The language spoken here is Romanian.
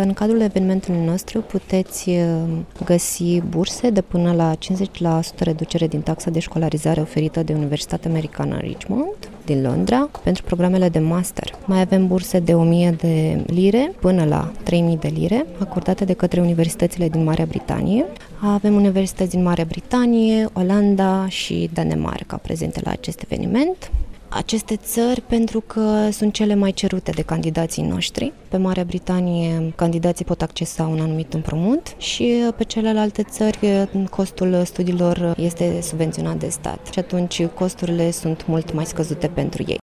în cadrul evenimentului nostru puteți găsi burse de până la 50% reducere din taxa de școlarizare oferită de Universitatea Americană Richmond din Londra pentru programele de master. Mai avem burse de 1000 de lire până la 3000 de lire acordate de către universitățile din Marea Britanie. Avem universități din Marea Britanie, Olanda și Danemarca prezente la acest eveniment. Aceste țări pentru că sunt cele mai cerute de candidații noștri. Pe Marea Britanie candidații pot accesa un anumit împrumut și pe celelalte țări costul studiilor este subvenționat de stat și atunci costurile sunt mult mai scăzute pentru ei.